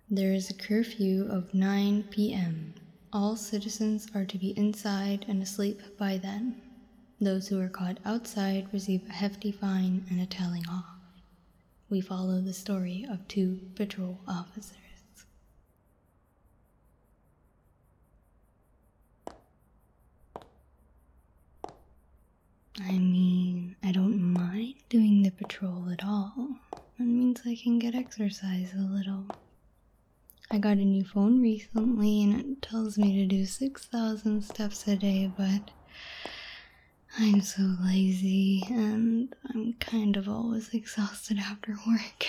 There is a curfew of 9 p.m. All citizens are to be inside and asleep by then. Those who are caught outside receive a hefty fine and a telling off. We follow the story of 2 patrol officers. I mean, I don't mind doing the patrol at all. It means I can get exercise a little. I got a new phone recently and it tells me to do 6,000 steps a day, but I'm so lazy and I'm kind of always exhausted after work.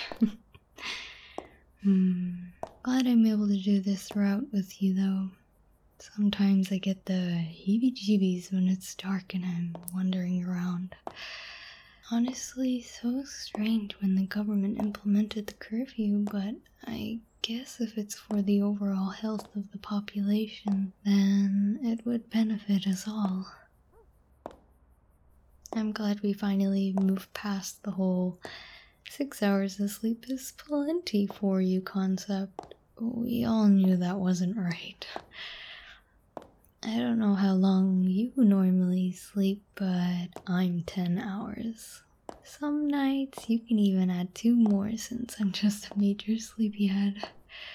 Glad I'm able to do this route with you though. Sometimes I get the heebie-jeebies when it's dark and I'm wandering around. Honestly, so strange when the government implemented the curfew, but I guess if it's for the overall health of the population, then it would benefit us all. I'm glad we finally moved past the whole 6 hours of sleep is plenty for you concept. We all knew that wasn't right. I don't know how long you normally sleep, but I'm 10 hours. Some nights you can even add 2 more since I'm just a major sleepyhead.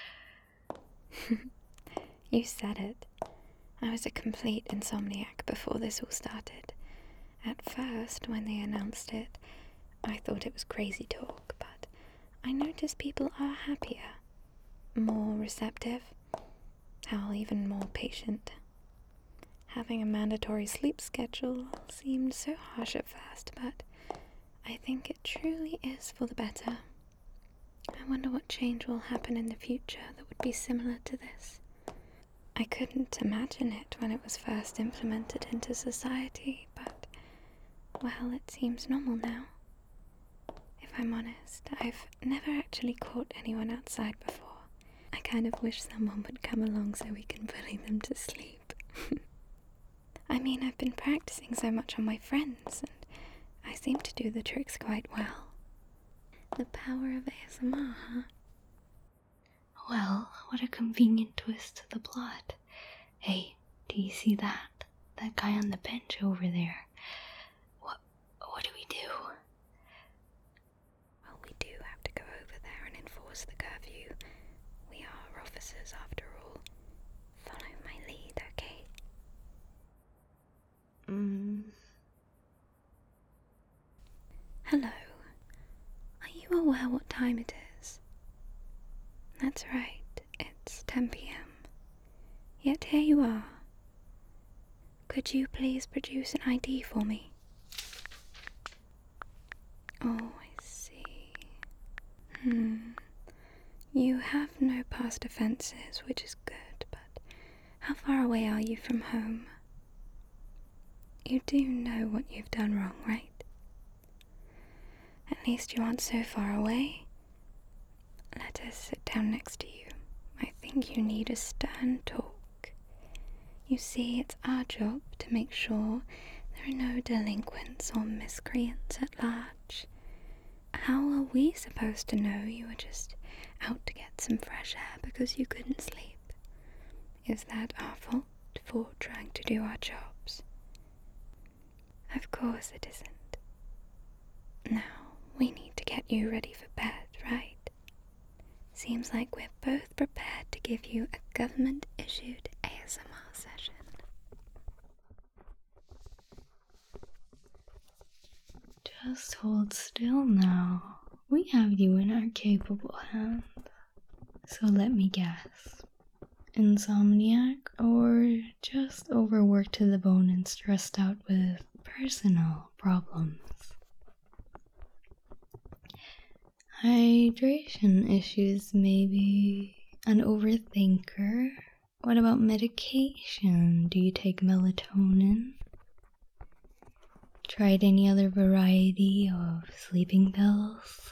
You said it. I was a complete insomniac before this all started. At first, when they announced it, I thought it was crazy talk, but I noticed people are happier, more receptive, hell, even more patient. Having a mandatory sleep schedule seemed so harsh at first, but I think it truly is for the better. I wonder what change will happen in the future that would be similar to this. I couldn't imagine it when it was first implemented into society, but, well, it seems normal now. If I'm honest, I've never actually caught anyone outside before. I kind of wish someone would come along so we can bully them to sleep. I mean, I've been practicing so much on my friends, and I seem to do the tricks quite well. The power of ASMR, huh? Well, what a convenient twist to the plot. Hey, do you see that? That guy on the bench over there. What do we do? Well, we do have to go over there and enforce the curfew. We are officers after all. Follow my lead, okay? Hello. Are you aware what time it is? That's right, it's 10 p.m. Yet here you are. Could you please produce an ID for me? Oh, I see. You have no past offences, which is good, but how far away are you from home? You do know what you've done wrong, right? At least you aren't so far away. Let us sit down next to you. I think you need a stern talk. You see, it's our job to make sure there are no delinquents or miscreants at large. How are we supposed to know you were just out to get some fresh air because you couldn't sleep? Is that our fault for trying to do our jobs? Of course it isn't. Now, we need to get you ready for bed, right? Seems like we're both prepared to give you a government-issued ASMR session. Just hold still now. We have you in our capable hands. So let me guess. Insomniac or just overworked to the bone and stressed out with personal problems? Hydration issues, maybe. An overthinker? What about medication? Do you take melatonin? Tried any other variety of sleeping pills?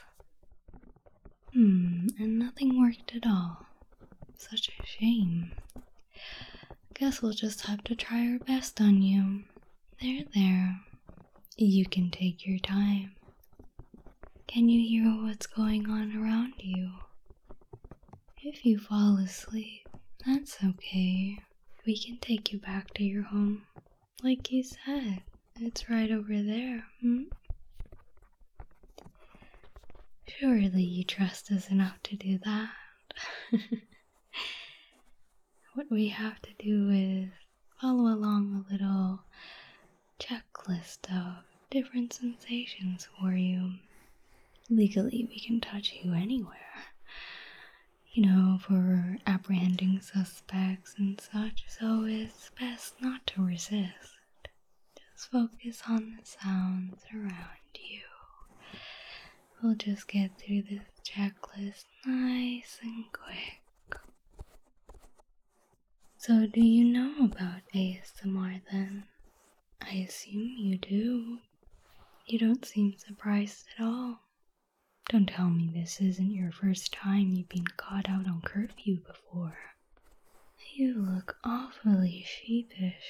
And nothing worked at all. Such a shame. Guess we'll just have to try our best on you. There. You can take your time. Can you hear what's going on around you? If you fall asleep, that's okay. We can take you back to your home. Like you said, it's right over there, Surely you trust us enough to do that. What we have to do is follow along a little checklist of different sensations for you. Legally, we can touch you anywhere. For apprehending suspects and such, so it's best not to resist. Just focus on the sounds around you. We'll just get through this checklist nice and quick. So, do you know about ASMR then? I assume you do. You don't seem surprised at all. Don't tell me this isn't your first time you've been caught out on curfew before. You look awfully sheepish,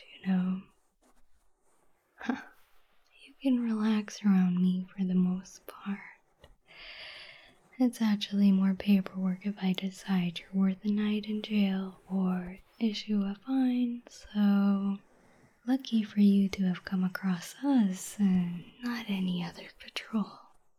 You can relax around me for the most part. It's actually more paperwork if I decide you're worth a night in jail or issue a fine, so lucky for you to have come across us and not any other patrol.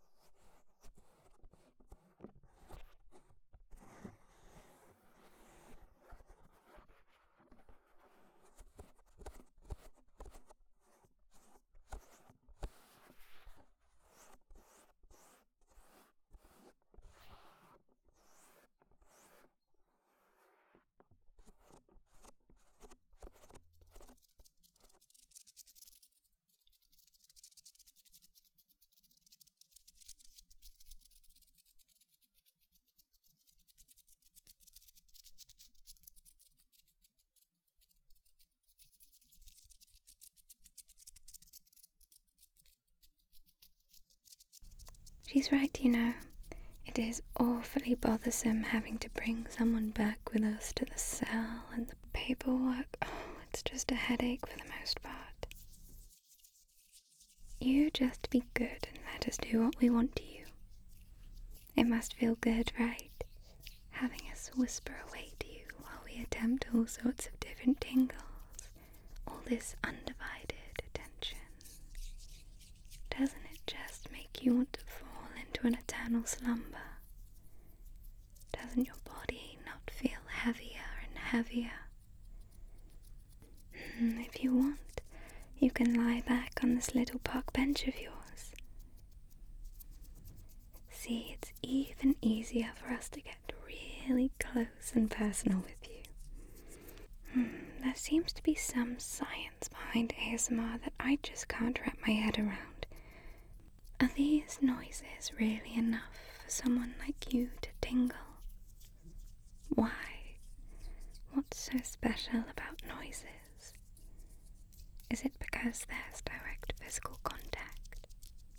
She's right, It is awfully bothersome having to bring someone back with us to the cell and the paperwork. Oh, it's just a headache for the most part. You just be good and let us do what we want to you. It must feel good, right? Having us whisper away to you while we attempt all sorts of different tingles. All this undivided attention. Doesn't it just make you want to fall into an eternal slumber? Doesn't your body not feel heavier and heavier? If you want, you can lie back on this little park bench of yours. See, it's even easier for us to get really close and personal with you. There seems to be some science behind ASMR that I just can't wrap my head around. Are these noises really enough for someone like you to tingle? Why? What's so special about noises? Is it because there's direct physical contact?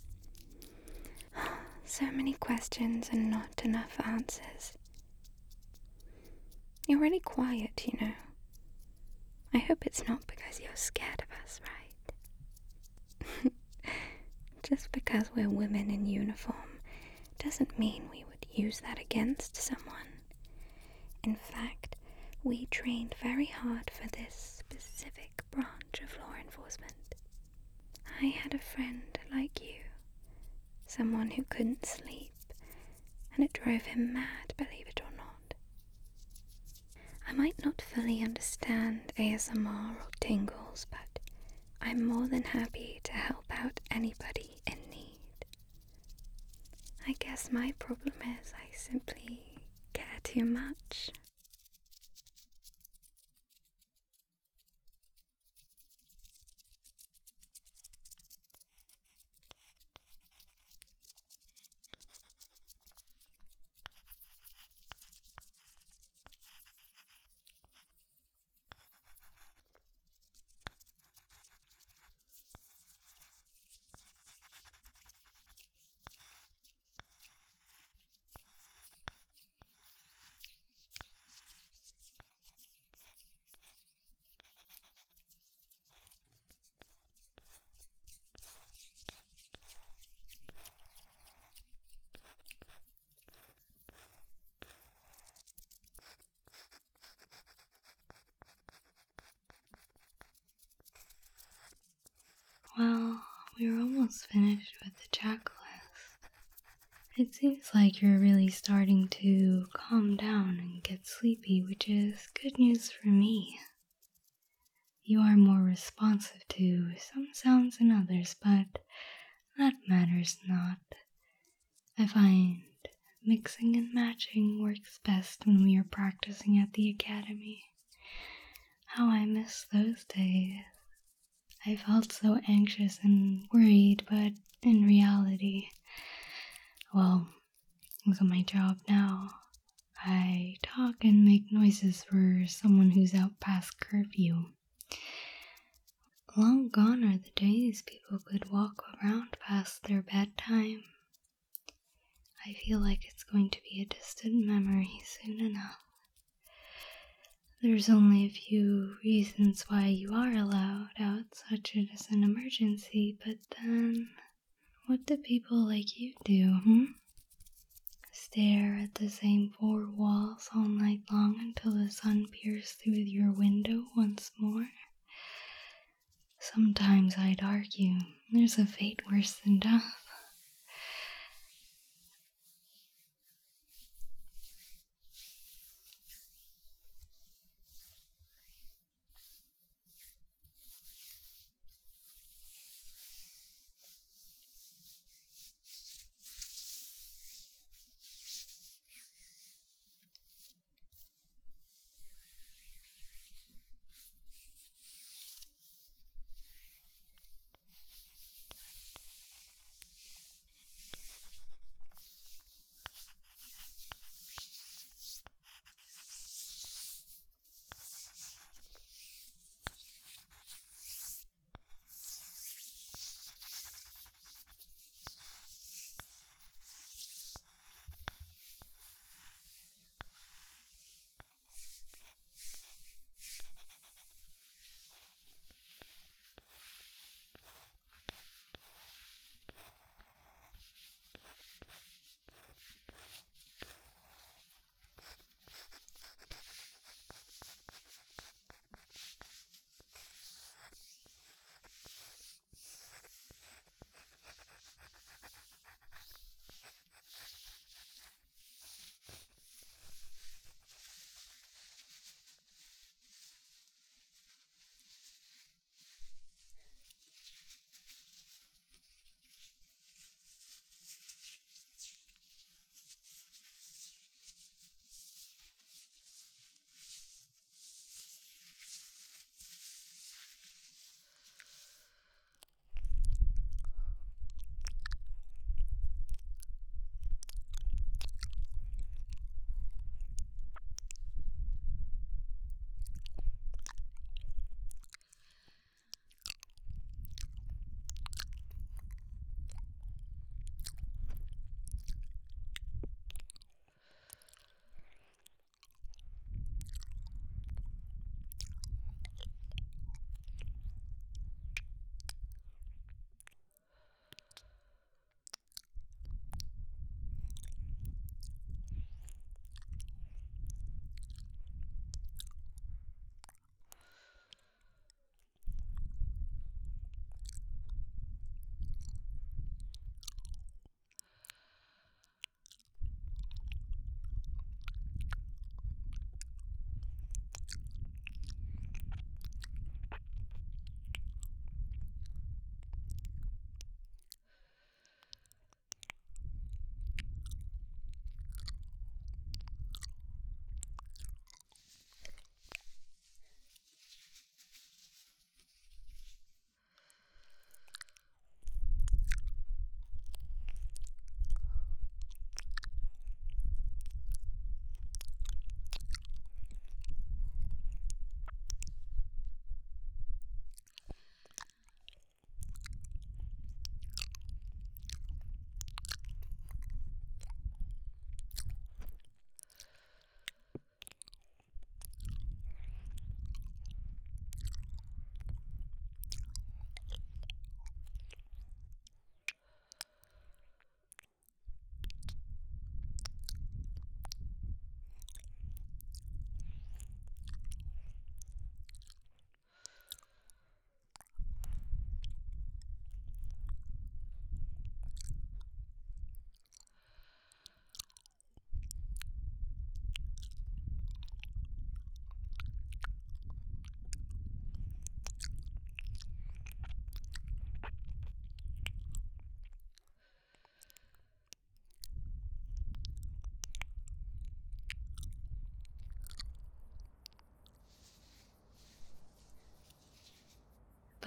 So many questions and not enough answers. You're really quiet, I hope it's not because you're scared of us, right? Just because we're women in uniform doesn't mean we would use that against someone. In fact, we trained very hard for this specific branch of law enforcement. I had a friend like you, someone who couldn't sleep, and it drove him mad, believe it or not. I might not fully understand ASMR or tingles, but I'm more than happy to help out anybody in need. I guess my problem is I simply care too much. almost finished with the checklist. It seems like you're really starting to calm down and get sleepy, which is good news for me. You are more responsive to some sounds than others, but that matters not. I find mixing and matching works best when we are practicing at the academy. How I miss those days. I felt so anxious and worried, but in reality, well, because of my job now, I talk and make noises for someone who's out past curfew. Long gone are the days people could walk around past their bedtime. I feel like it's going to be a distant memory soon enough. There's only a few reasons why you are allowed out, such as an emergency, but then, what do people like you do, Stare at the same four walls all night long until the sun peers through your window once more? Sometimes I'd argue there's a fate worse than death.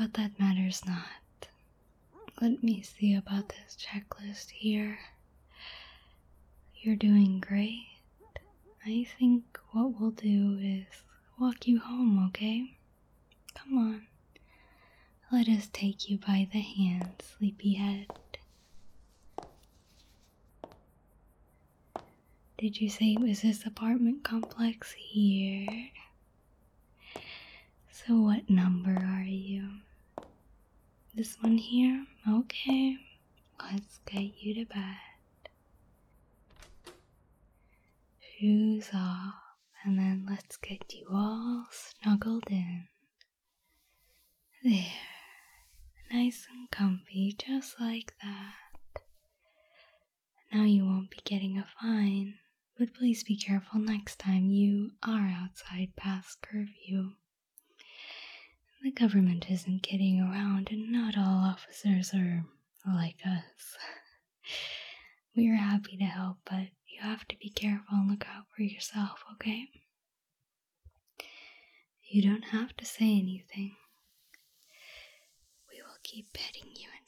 but that matters not. Let me see about this checklist here. You're doing great. I think what we'll do is walk you home, okay? Come on. Let us take you by the hand, sleepyhead. Did you say it was this apartment complex here? So what number are you? This one here? Okay. Let's get you to bed. Shoes off, and then let's get you all snuggled in. There. Nice and comfy, just like that. Now you won't be getting a fine, but please be careful next time you are outside past curfew. The government isn't kidding around, and not all officers are like us. We are happy to help, but you have to be careful and look out for yourself, okay? You don't have to say anything. We will keep petting you